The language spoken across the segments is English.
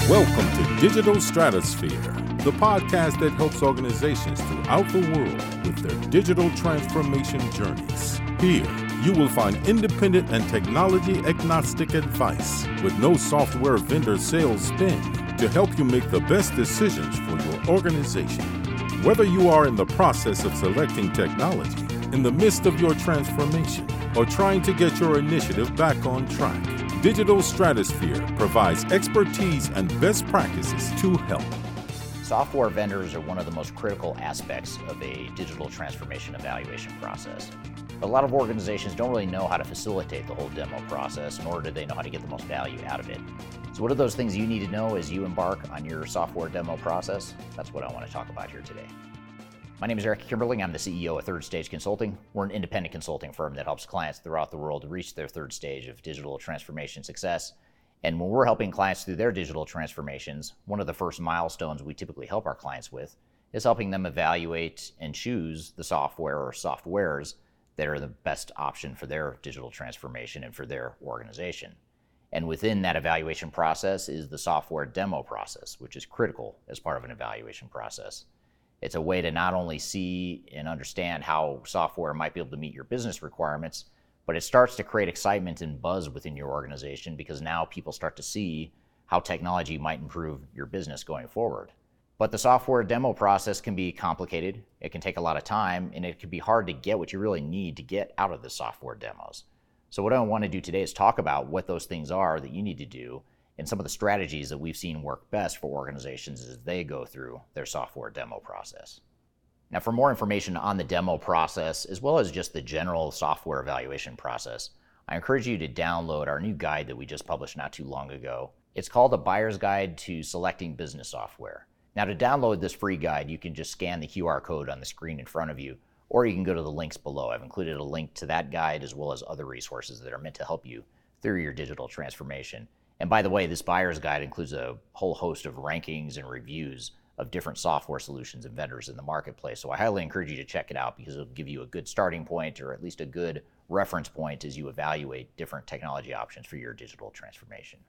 Welcome to Digital Stratosphere, the podcast that helps organizations throughout the world with their digital transformation journeys. Here, you will find independent and technology-agnostic advice with no software vendor sales spin to help you make the best decisions for your organization. Whether you are in the process of selecting technology, in the midst of your transformation, or trying to get your initiative back on track, Digital Stratosphere provides expertise and best practices to help. Software vendors are one of the most critical aspects of a digital transformation evaluation process. But a lot of organizations don't really know how to facilitate the whole demo process, nor do they know how to get the most value out of it. So what are those things you need to know as you embark on your software demo process? That's what I want to talk about here today. My name is Eric Kimberling. I'm the CEO of Third Stage Consulting. We're an independent consulting firm that helps clients throughout the world to reach their third stage of digital transformation success. And when we're helping clients through their digital transformations, one of the first milestones we typically help our clients with is helping them evaluate and choose the software or softwares that are the best option for their digital transformation and for their organization. And within that evaluation process is the software demo process, which is critical as part of an evaluation process. It's a way to not only see and understand how software might be able to meet your business requirements, but it starts to create excitement and buzz within your organization because now people start to see how technology might improve your business going forward. But the software demo process can be complicated, it can take a lot of time, and it can be hard to get what you really need to get out of the software demos. So what I want to do today is talk about what those things are that you need to do and some of the strategies that we've seen work best for organizations as they go through their software demo process. Now, for more information on the demo process, as well as just the general software evaluation process, I encourage you to download our new guide that we just published not too long ago. It's called A Buyer's Guide to Selecting Business Software. Now, to download this free guide, you can just scan the QR code on the screen in front of you, or you can go to the links below. I've included a link to that guide as well as other resources that are meant to help you through your digital transformation. And by the way, this buyer's guide includes a whole host of rankings and reviews of different software solutions and vendors in the marketplace. So I highly encourage you to check it out because it'll give you a good starting point or at least a good reference point as you evaluate different technology options for your digital transformation.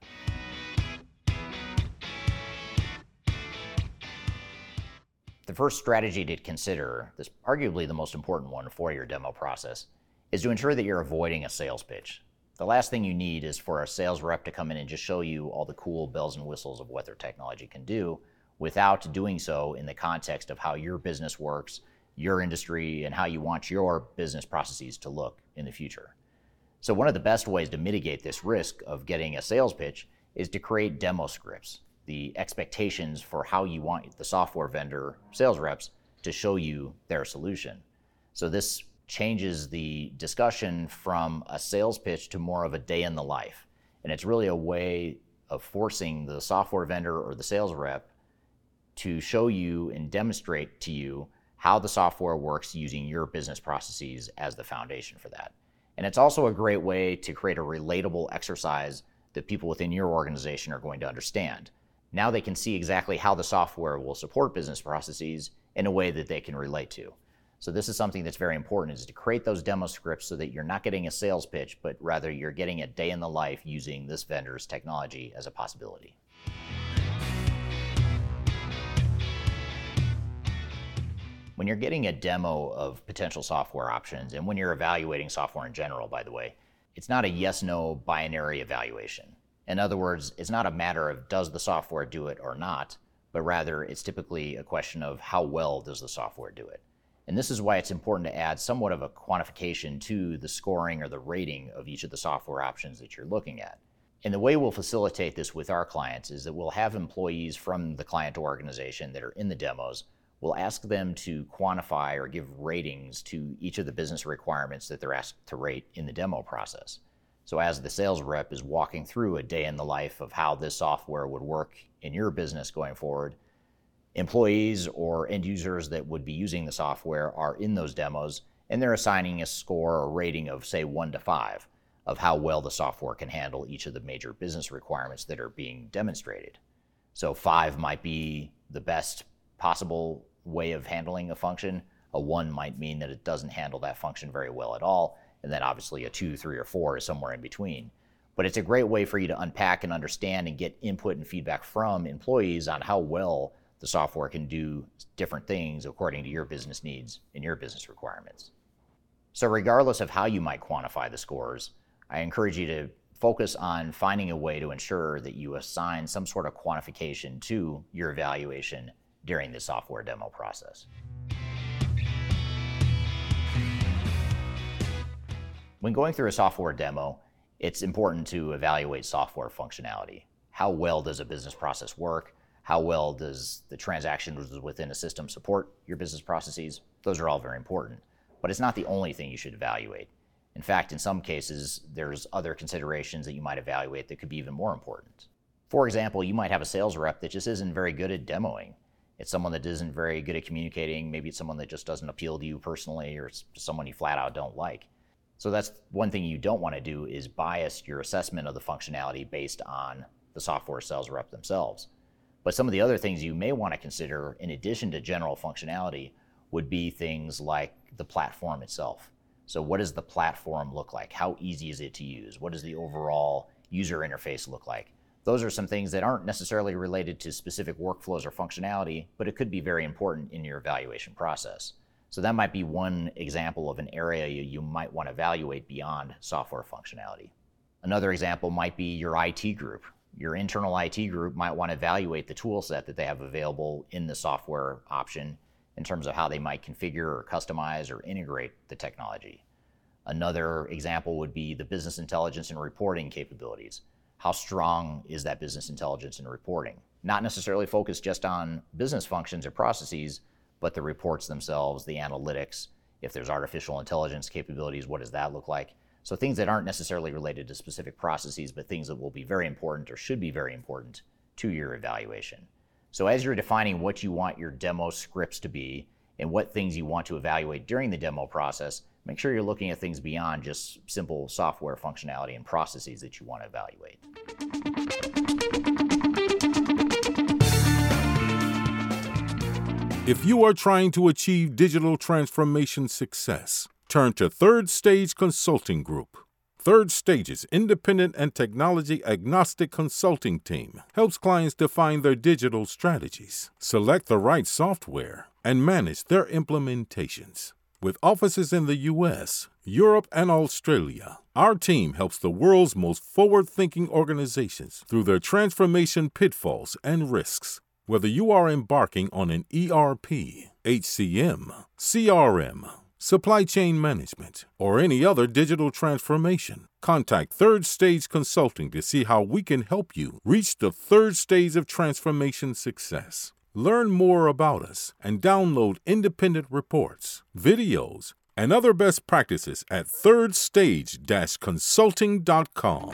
The first strategy to consider, this arguably the most important one for your demo process, is to ensure that you're avoiding a sales pitch. The last thing you need is for a sales rep to come in and just show you all the cool bells and whistles of what their technology can do without doing so in the context of how your business works, your industry, and how you want your business processes to look in the future. So one of the best ways to mitigate this risk of getting a sales pitch is to create demo scripts, the expectations for how you want the software vendor sales reps to show you their solution. So this changes the discussion from a sales pitch to more of a day in the life. And it's really a way of forcing the software vendor or the sales rep to show you and demonstrate to you how the software works using your business processes as the foundation for that. And it's also a great way to create a relatable exercise that people within your organization are going to understand. Now they can see exactly how the software will support business processes in a way that they can relate to. So this is something that's very important, is to create those demo scripts so that you're not getting a sales pitch, but rather you're getting a day in the life using this vendor's technology as a possibility. When you're getting a demo of potential software options, and when you're evaluating software in general, by the way, it's not a yes-no binary evaluation. In other words, it's not a matter of does the software do it or not, but rather it's typically a question of how well does the software do it. And this is why it's important to add somewhat of a quantification to the scoring or the rating of each of the software options that you're looking at. And the way we'll facilitate this with our clients is that we'll have employees from the client organization that are in the demos. We'll ask them to quantify or give ratings to each of the business requirements that they're asked to rate in the demo process. So as the sales rep is walking through a day in the life of how this software would work in your business going forward, employees or end users that would be using the software are in those demos, and they're assigning a score or rating of, say, 1 to 5 of how well the software can handle each of the major business requirements that are being demonstrated. So 5 might be the best possible way of handling a function. A 1 might mean that it doesn't handle that function very well at all, and then obviously a 2, 3, or 4 is somewhere in between. But it's a great way for you to unpack and understand and get input and feedback from employees on how well the software can do different things according to your business needs and your business requirements. So regardless of how you might quantify the scores, I encourage you to focus on finding a way to ensure that you assign some sort of quantification to your evaluation during the software demo process. When going through a software demo, it's important to evaluate software functionality. How well does a business process work? How well does the transactions within a system support your business processes? Those are all very important, but it's not the only thing you should evaluate. In fact, in some cases, there's other considerations that you might evaluate that could be even more important. For example, you might have a sales rep that just isn't very good at demoing. It's someone that isn't very good at communicating. Maybe it's someone that just doesn't appeal to you personally, or it's someone you flat out don't like. So that's one thing you don't want to do, is bias your assessment of the functionality based on the software sales rep themselves. But some of the other things you may want to consider in addition to general functionality would be things like the platform itself. So what does the platform look like? How easy is it to use? What does the overall user interface look like? Those are some things that aren't necessarily related to specific workflows or functionality, but it could be very important in your evaluation process. So that might be one example of an area you might want to evaluate beyond software functionality. Another example might be your IT group. Your internal IT group might want to evaluate the tool set that they have available in the software option in terms of how they might configure or customize or integrate the technology. Another example would be the business intelligence and reporting capabilities. How strong is that business intelligence and reporting? Not necessarily focused just on business functions or processes, but the reports themselves, the analytics. If there's artificial intelligence capabilities, what does that look like? So things that aren't necessarily related to specific processes, but things that will be very important or should be very important to your evaluation. So as you're defining what you want your demo scripts to be and what things you want to evaluate during the demo process, make sure you're looking at things beyond just simple software functionality and processes that you want to evaluate. If you are trying to achieve digital transformation success, turn to Third Stage Consulting Group. Third Stage's independent and technology-agnostic consulting team helps clients define their digital strategies, select the right software, and manage their implementations. With offices in the U.S., Europe, and Australia, our team helps the world's most forward-thinking organizations through their transformation pitfalls and risks. Whether you are embarking on an ERP, HCM, CRM, supply chain management, or any other digital transformation, contact Third Stage Consulting to see how we can help you reach the third stage of transformation success. Learn more about us and download independent reports, videos, and other best practices at thirdstage-consulting.com.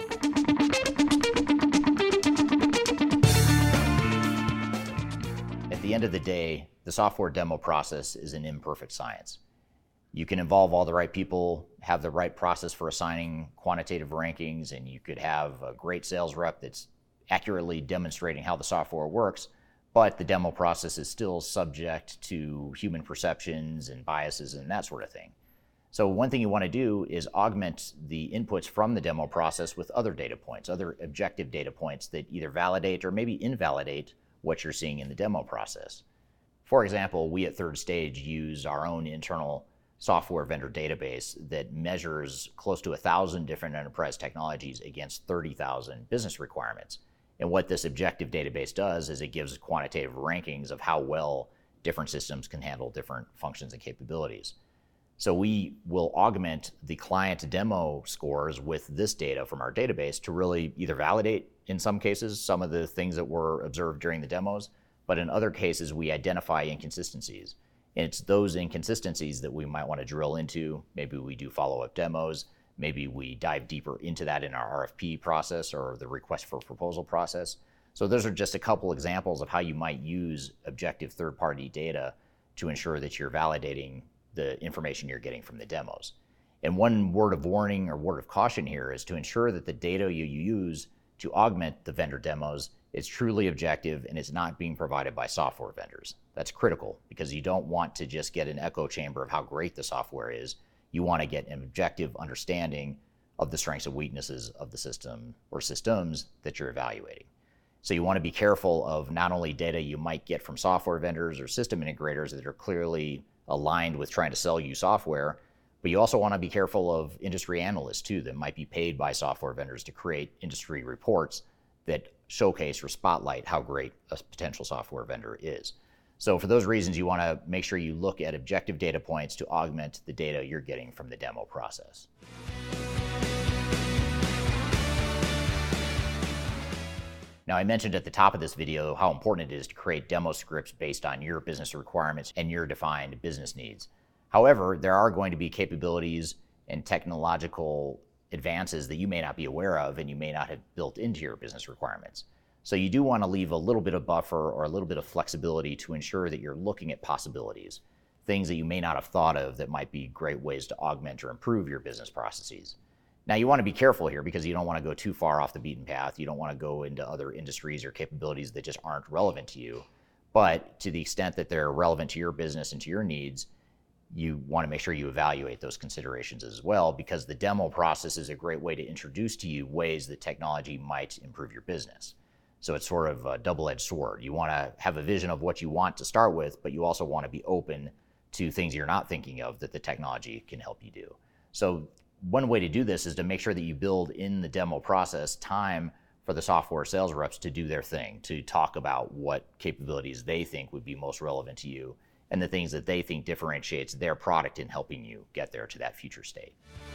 At the end of the day, the software demo process is an imperfect science. You can involve all the right people, have the right process for assigning quantitative rankings, and you could have a great sales rep that's accurately demonstrating how the software works, but the demo process is still subject to human perceptions and biases and that sort of thing. So one thing you want to do is augment the inputs from the demo process with other data points, other objective data points that either validate or maybe invalidate what you're seeing in the demo process. For example, we at Third Stage use our own internal software vendor database that measures close to 1,000 different enterprise technologies against 30,000 business requirements. And what this objective database does is it gives quantitative rankings of how well different systems can handle different functions and capabilities. So we will augment the client demo scores with this data from our database to really either validate, in some cases, some of the things that were observed during the demos, but in other cases, we identify inconsistencies. And it's those inconsistencies that we might want to drill into. Maybe we do follow-up demos. Maybe we dive deeper into that in our RFP process or the request for proposal process. So those are just a couple examples of how you might use objective third-party data to ensure that you're validating the information you're getting from the demos. And one word of warning or word of caution here is to ensure that the data you use to augment the vendor demos is truly objective and it's not being provided by software vendors. That's critical because you don't want to just get an echo chamber of how great the software is. You want to get an objective understanding of the strengths and weaknesses of the system or systems that you're evaluating. So you want to be careful of not only data you might get from software vendors or system integrators that are clearly aligned with trying to sell you software, but you also want to be careful of industry analysts too that might be paid by software vendors to create industry reports that showcase or spotlight how great a potential software vendor is. So for those reasons, you want to make sure you look at objective data points to augment the data you're getting from the demo process. Now, I mentioned at the top of this video how important it is to create demo scripts based on your business requirements and your defined business needs. However, there are going to be capabilities and technological advances that you may not be aware of and you may not have built into your business requirements. So you do want to leave a little bit of buffer or a little bit of flexibility to ensure that you're looking at possibilities, things that you may not have thought of that might be great ways to augment or improve your business processes. Now, you want to be careful here because you don't want to go too far off the beaten path. You don't want to go into other industries or capabilities that just aren't relevant to you. But to the extent that they're relevant to your business and to your needs, you want to make sure you evaluate those considerations as well, because the demo process is a great way to introduce to you ways that technology might improve your business. So it's sort of a double-edged sword. You want to have a vision of what you want to start with, but you also want to be open to things you're not thinking of that the technology can help you do. So one way to do this is to make sure that you build in the demo process time for the software sales reps to do their thing, to talk about what capabilities they think would be most relevant to you and the things that they think differentiates their product in helping you get there to that future state.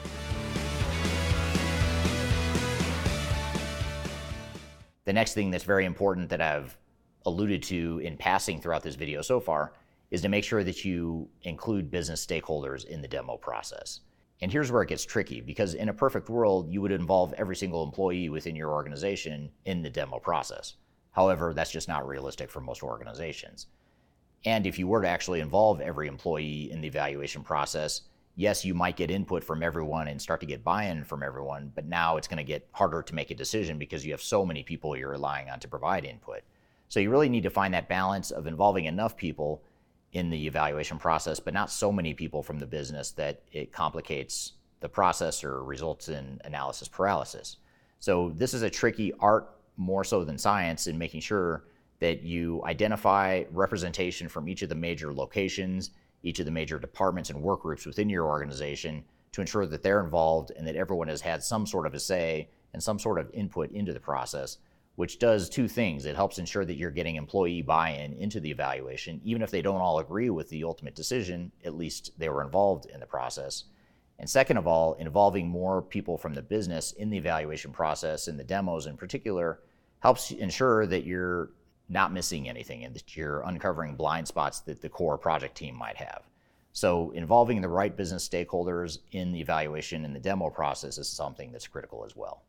The next thing that's very important that I've alluded to in passing throughout this video so far is to make sure that you include business stakeholders in the demo process. And here's where it gets tricky, because in a perfect world, you would involve every single employee within your organization in the demo process. However, that's just not realistic for most organizations. And if you were to actually involve every employee in the evaluation process, yes, you might get input from everyone and start to get buy-in from everyone, but now it's going to get harder to make a decision because you have so many people you're relying on to provide input. So you really need to find that balance of involving enough people in the evaluation process, but not so many people from the business that it complicates the process or results in analysis paralysis. So this is a tricky art more so than science in making sure that you identify representation from each of the major locations, each of the major departments and work groups within your organization to ensure that they're involved and that everyone has had some sort of a say and some sort of input into the process, which does two things. It helps ensure that you're getting employee buy-in into the evaluation. Even if they don't all agree with the ultimate decision, at least they were involved in the process. And second of all, involving more people from the business in the evaluation process, in the demos in particular, helps ensure that you're not missing anything and that you're uncovering blind spots that the core project team might have. So involving the right business stakeholders in the evaluation and the demo process is something that's critical as well.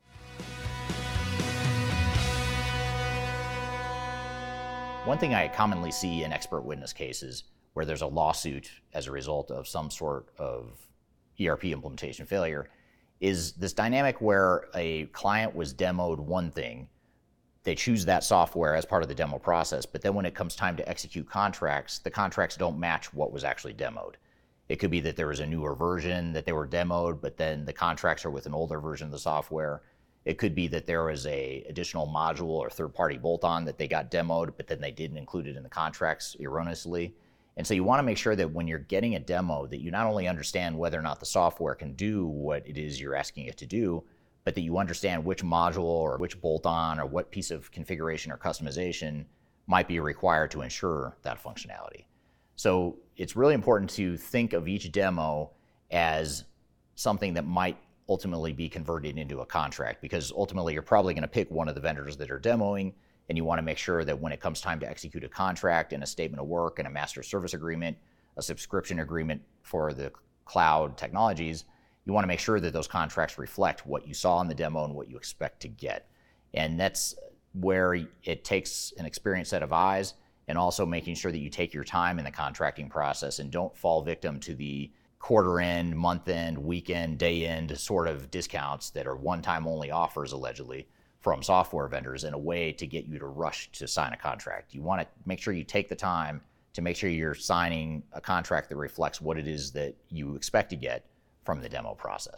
One thing I commonly see in expert witness cases where there's a lawsuit as a result of some sort of ERP implementation failure is this dynamic where a client was demoed one thing, they choose that software as part of the demo process, but then when it comes time to execute contracts, the contracts don't match what was actually demoed. It could be that there was a newer version that they were demoed, but then the contracts are with an older version of the software. It could be that there was a additional module or third-party bolt-on that they got demoed, but then they didn't include it in the contracts erroneously. And so you want to make sure that when you're getting a demo that you not only understand whether or not the software can do what it is you're asking it to do, but that you understand which module or which bolt-on or what piece of configuration or customization might be required to ensure that functionality. So it's really important to think of each demo as something that might ultimately be converted into a contract, because ultimately you're probably going to pick one of the vendors that are demoing, and you want to make sure that when it comes time to execute a contract and a statement of work and a master service agreement, a subscription agreement for the cloud technologies, you want to make sure that those contracts reflect what you saw in the demo and what you expect to get. And that's where it takes an experienced set of eyes, and also making sure that you take your time in the contracting process and don't fall victim to the quarter end, month end, weekend, day end sort of discounts that are one-time only offers allegedly from software vendors in a way to get you to rush to sign a contract. You want to make sure you take the time to make sure you're signing a contract that reflects what it is that you expect to get from the demo process.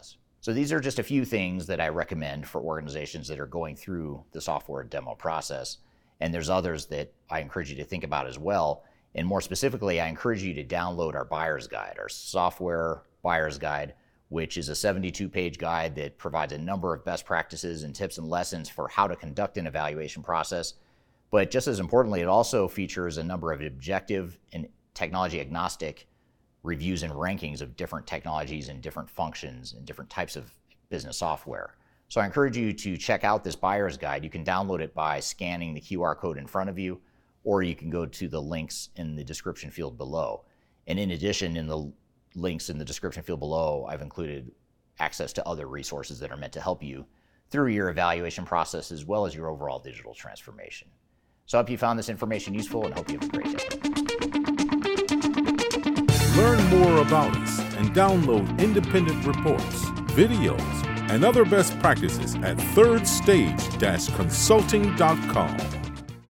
So these are just a few things that I recommend for organizations that are going through the software demo process. And there's others that I encourage you to think about as well. And more specifically, I encourage you to download our buyer's guide, our software buyer's guide, which is a 72-page guide that provides a number of best practices and tips and lessons for how to conduct an evaluation process. But just as importantly, it also features a number of objective and technology agnostic reviews and rankings of different technologies and different functions and different types of business software. So I encourage you to check out this buyer's guide. You can download it by scanning the QR code in front of you, or you can go to the links in the description field below. And in addition, in the links in the description field below, I've included access to other resources that are meant to help you through your evaluation process as well as your overall digital transformation. So I hope you found this information useful and hope you have a great day. Learn more about us and download independent reports, videos, and other best practices at thirdstage-consulting.com.